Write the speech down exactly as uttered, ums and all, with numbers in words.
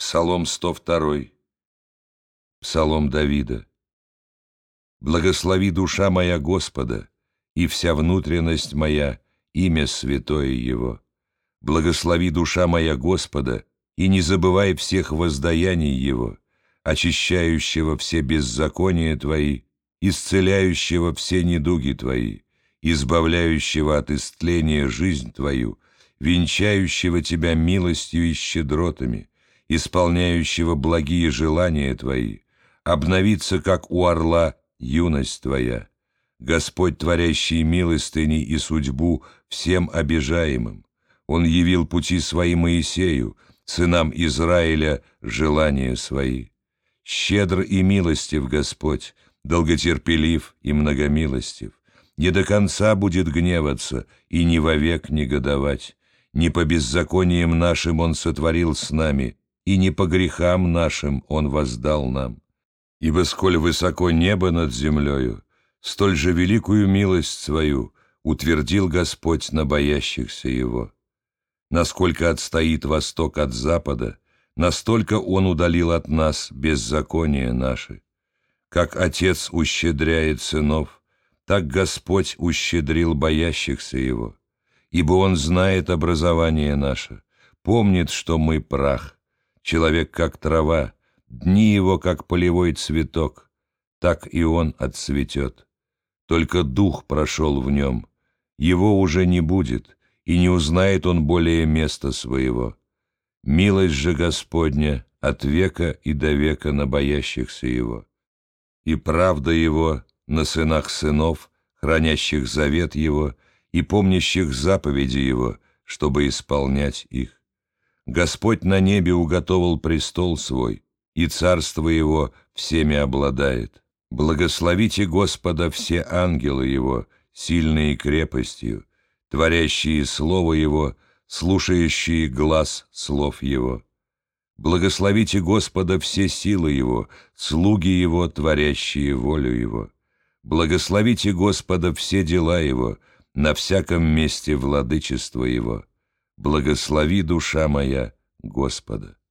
Псалом сто второй. Псалом Давида. «Благослови душа моя Господа, и вся внутренность моя имя святое Его. Благослови душа моя Господа, и не забывай всех воздаяний Его, очищающего все беззакония Твои, исцеляющего все недуги Твои, избавляющего от истления жизнь Твою, венчающего Тебя милостью и щедротами, исполняющего благие желания Твои, обновиться, как у орла, юность Твоя. Господь, творящий милостыни и судьбу всем обижаемым. Он явил пути Свои Моисею, сынам Израиля желания Свои. Щедр и милостив Господь, долготерпелив и многомилостив. Не до конца будет гневаться и не вовек негодовать. Не по беззакониям нашим Он сотворил с нами, и не по грехам нашим Он воздал нам. Ибо сколь высоко небо над землею, столь же великую милость Свою утвердил Господь на боящихся Его. Насколько отстоит восток от запада, настолько Он удалил от нас беззакония наши. Как Отец ущедряет сынов, так Господь ущедрил боящихся Его. Ибо Он знает образование наше, помнит, что мы прах. Человек как трава, дни его как полевой цветок, так и он отцветет. Только дух прошел в нем, его уже не будет, и не узнает он более места своего. Милость же Господня от века и до века на боящихся Его. И правда Его на сынах сынов, хранящих завет Его и помнящих заповеди Его, чтобы исполнять их. Господь на небе уготовал престол Свой, и царство Его всеми обладает. Благословите Господа все ангелы Его, сильные крепостью, творящие Слово Его, слушающие глас слов Его. Благословите Господа все силы Его, слуги Его, творящие волю Его. Благословите Господа все дела Его, на всяком месте владычества Его. Благослови душа моя Господа.